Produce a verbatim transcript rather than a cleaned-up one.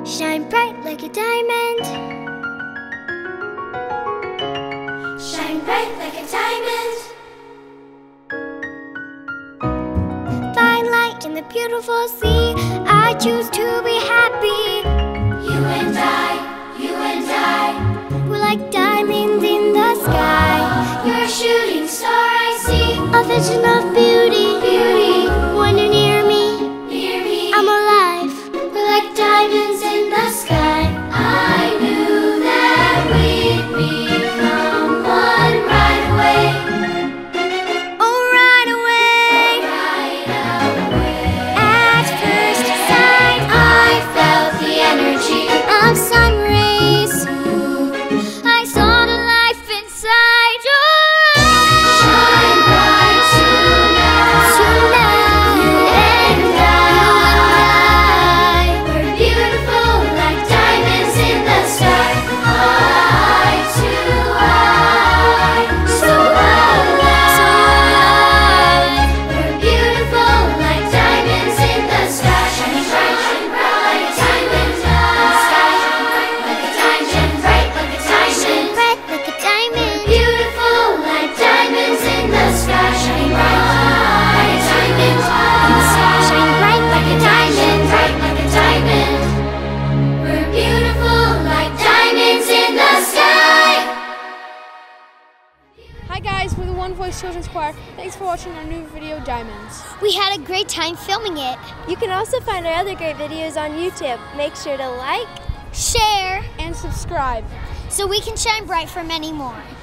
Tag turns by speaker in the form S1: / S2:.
S1: Shine bright like a diamond. Shine bright like a diamond. Find light in the beautiful sea. I choose to be happy. You and I, you and I, we're like diamonds in the sky. You're a shooting star I see, a vision of beauty, beauty. When you're near me, near me, I'm alive. We're like diamonds in the sky. I knew that we'd become one right away. Oh, right away, right away. At first sight, I felt the energy of sun rays. I saw the life inside your eyes. Shine bright tonight, tonight. You and I, we're beautiful like diamonds in the sky. Eye to eye, so alive, so alive. We're beautiful like diamonds in the sky. Shining bright, shining bright like a diamond in the sky. Shining bright like a diamond, bright like a diamond, bright like a diamond. Beautiful like diamonds in the sky. Shining bright like a diamond in the sky. Shining bright like a diamond, bright like a diamond. We're beautiful like diamonds in the sky.
S2: Hi guys, we're the One Voice Children's Choir. Thanks for watching our new video, Diamonds.
S1: We had a great time filming it.
S3: You can also find our other great videos on YouTube. Make sure to like,
S1: Share
S2: And subscribe.
S1: so we can shine bright for many more.